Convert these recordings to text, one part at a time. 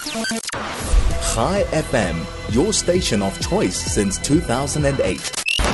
Chai FM, your station of choice since 2008.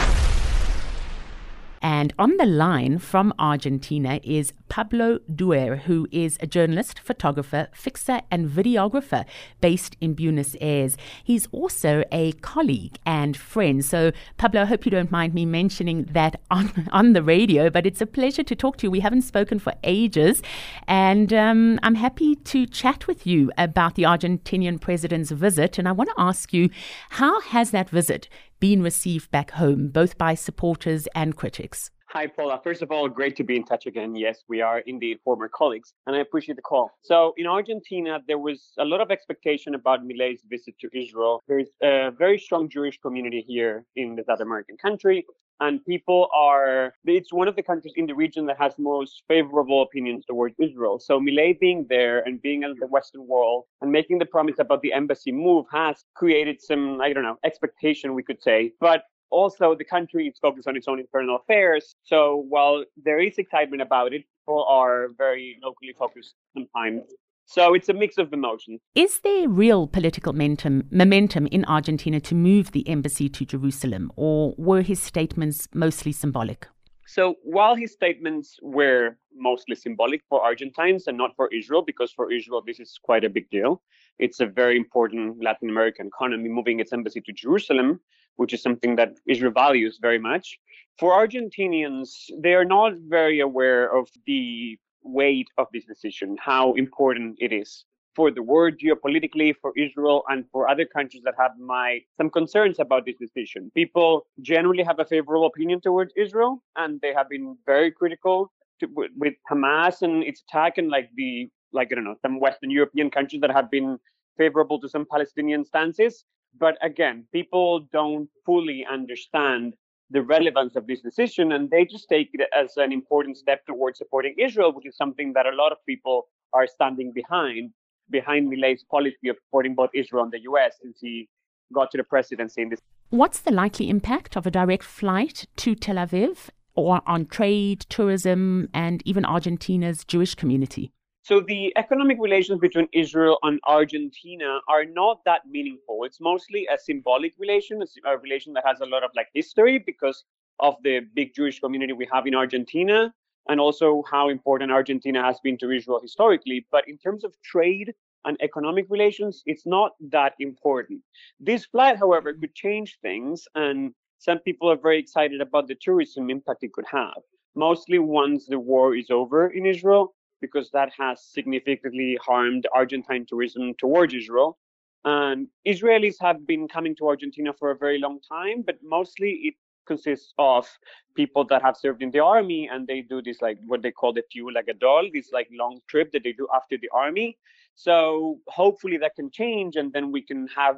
And on the line from Argentina is Pablo Duer, who is a journalist, photographer, fixer and videographer based in Buenos Aires. He's also a colleague and friend. So, Pablo, I hope you don't mind me mentioning that on the radio, but it's a pleasure to talk to you. We haven't spoken for ages, and I'm happy to chat with you about the Argentinian president's visit. And I want to ask you, how has that visit been received back home, both by supporters and critics? Hi, Paula. First of all, great to be in touch again. Yes, we are indeed former colleagues, and I appreciate the call. So in Argentina, there was a lot of expectation about Milei's visit to Israel. There's a very strong Jewish community here in the South American country, and it's one of the countries in the region that has most favorable opinions towards Israel. So Milei being there and being in the Western world and making the promise about the embassy move has created some, expectation, we could say. But also, the country is focused on its own internal affairs. So while there is excitement about it, people are very locally focused sometimes. So it's a mix of emotions. Is there real political momentum in Argentina to move the embassy to Jerusalem, or were his statements mostly symbolic? So while his statements were mostly symbolic for Argentines and not for Israel, because for Israel, this is quite a big deal. It's a very important Latin American economy moving its embassy to Jerusalem, which is something that Israel values very much. For Argentinians, they are not very aware of the weight of this decision, how important it is for the world geopolitically, for Israel, and for other countries that have some concerns about this decision. People generally have a favorable opinion towards Israel, and they have been very critical with Hamas and its attack, and some Western European countries that have been favorable to some Palestinian stances. But again, people don't fully understand the relevance of this decision, and they just take it as an important step towards supporting Israel, which is something that a lot of people are standing behind Milei's policy of supporting both Israel and the US since he got to the presidency in this. What's the likely impact of a direct flight to Tel Aviv or on trade, tourism, and even Argentina's Jewish community? So the economic relations between Israel and Argentina are not that meaningful. It's mostly a symbolic relation, a relation that has a lot of history because of the big Jewish community we have in Argentina, and also how important Argentina has been to Israel historically. But in terms of trade and economic relations, it's not that important. This flight, however, could change things, and some people are very excited about the tourism impact it could have, mostly once the war is over in Israel, because that has significantly harmed Argentine tourism towards Israel. And Israelis have been coming to Argentina for a very long time, but mostly it consists of people that have served in the army, and they do this what they call the Tiul Gadol, this long trip that they do after the army. So hopefully that can change, and then we can have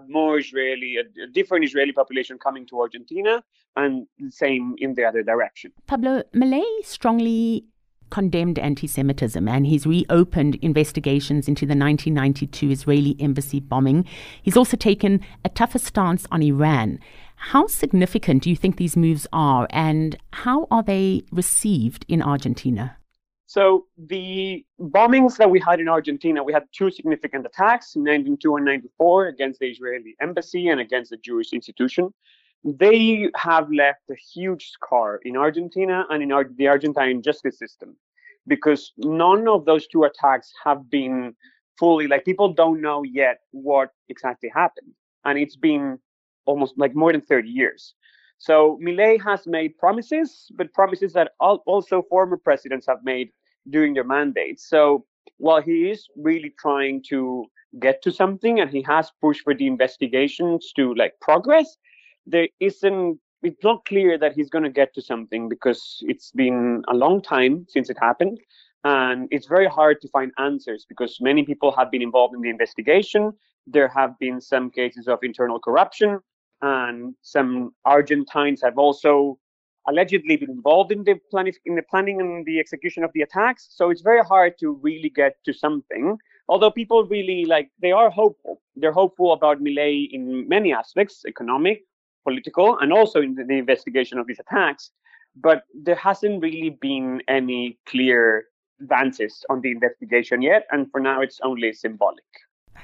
a different Israeli population coming to Argentina, and the same in the other direction. Pablo, Milei strongly condemned anti-Semitism, and he's reopened investigations into the 1992 Israeli embassy bombing. He's also taken a tougher stance on Iran. How significant do you think these moves are, and how are they received in Argentina? So the bombings that we had in Argentina, we had two significant attacks in 1992 and 1994 against the Israeli embassy and against the Jewish institution. They have left a huge scar in Argentina and in the Argentine justice system, because none of those two attacks have been fully, people don't know yet what exactly happened. And it's been almost more than 30 years. So Milei has made promises, but promises that also former presidents have made during their mandates. So while he is really trying to get to something, and he has pushed for the investigations to progress, it's not clear that he's going to get to something, because it's been a long time since it happened. And it's very hard to find answers because many people have been involved in the investigation. There have been some cases of internal corruption, and some Argentines have also allegedly been involved in the planning and the execution of the attacks. So it's very hard to really get to something. Although people really they are hopeful. They're hopeful about Milei in many aspects, economic, political, and also in the investigation of these attacks. But there hasn't really been any clear advances on the investigation yet. And for now, it's only symbolic.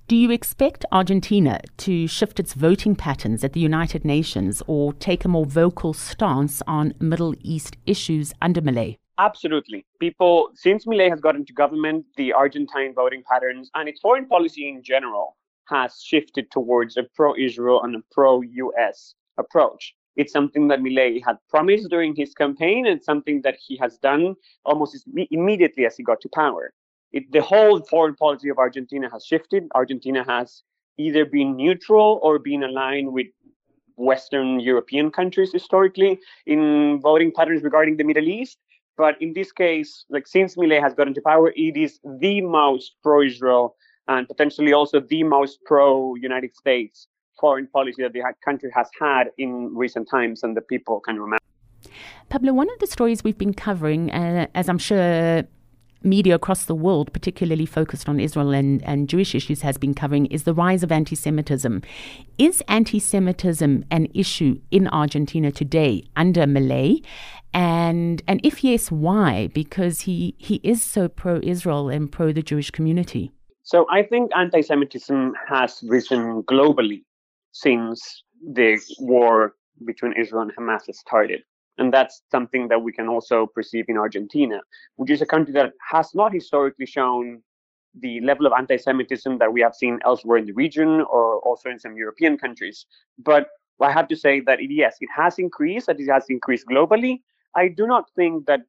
Do you expect Argentina to shift its voting patterns at the United Nations or take a more vocal stance on Middle East issues under Milei? Absolutely. Since Milei has got into government, the Argentine voting patterns and its foreign policy in general has shifted towards a pro-Israel and a pro-US approach. It's something that Milei had promised during his campaign and something that he has done almost immediately as he got to power. The whole foreign policy of Argentina has shifted. Argentina has either been neutral or been aligned with Western European countries historically in voting patterns regarding the Middle East. But in this case, since Milei has gotten to power, it is the most pro-Israel and potentially also the most pro-United States foreign policy that the country has had in recent times, and the people can remember. Pablo, one of the stories we've been covering, as I'm sure media across the world, particularly focused on Israel and Jewish issues, has been covering, is the rise of anti-Semitism. Is anti-Semitism an issue in Argentina today under Milei? And if yes, why? Because he is so pro-Israel and pro the Jewish community. So I think anti-Semitism has risen globally since the war between Israel and Hamas has started. And that's something that we can also perceive in Argentina, which is a country that has not historically shown the level of anti-Semitism that we have seen elsewhere in the region or also in some European countries. But I have to say that yes, it has increased, that it has increased globally. I do not think that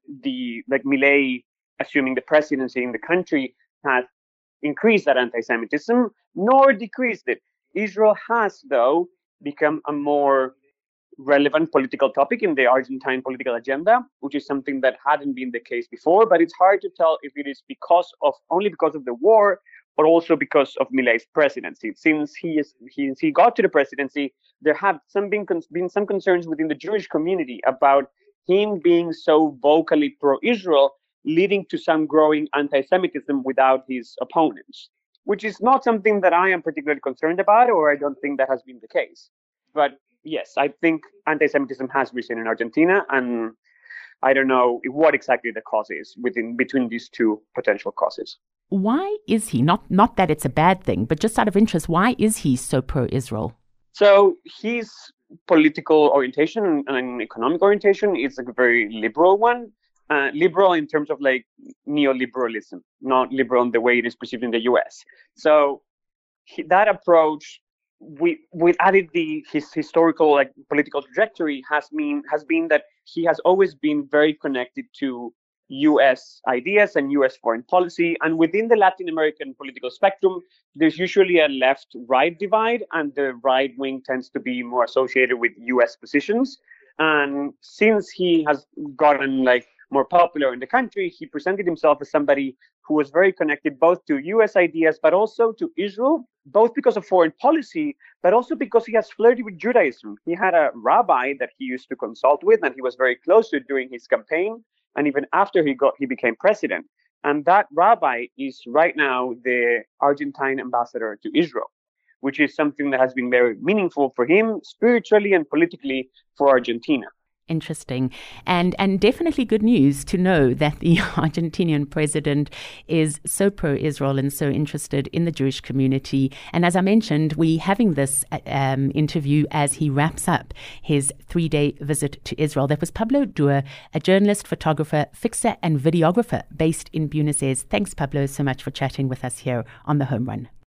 Milei, assuming the presidency in the country, has increased that anti-Semitism, nor decreased it. Israel has, though, become a more relevant political topic in the Argentine political agenda, which is something that hadn't been the case before. But it's hard to tell if it is only because of the war, but also because of Milei's presidency. Since he got to the presidency, there have been some concerns within the Jewish community about him being so vocally pro-Israel, leading to some growing anti-Semitism without his opponents, which is not something that I am particularly concerned about, or I don't think that has been the case. But yes, I think anti-Semitism has risen in Argentina, and I don't know what exactly the cause is between these two potential causes. Why is he, not that it's a bad thing, but just out of interest, why is he so pro-Israel? So his political orientation and economic orientation is a very liberal one. Liberal in terms of neoliberalism, not liberal in the way it is perceived in the US. So that approach, with added his historical political trajectory, has been that he has always been very connected to US ideas and US foreign policy. And within the Latin American political spectrum, there's usually a left-right divide, and the right wing tends to be more associated with US positions. And since he has gotten more popular in the country, he presented himself as somebody who was very connected both to US ideas, but also to Israel, both because of foreign policy, but also because he has flirted with Judaism. He had a rabbi that he used to consult with, and he was very close to during his campaign, and even after he became president. And that rabbi is right now the Argentine ambassador to Israel, which is something that has been very meaningful for him spiritually and politically for Argentina. Interesting. And definitely good news to know that the Argentinian president is so pro-Israel and so interested in the Jewish community. And as I mentioned, we're having this interview as he wraps up his 3-day visit to Israel. That was Pablo Duer, a journalist, photographer, fixer and videographer based in Buenos Aires. Thanks, Pablo, so much for chatting with us here on The Home Run.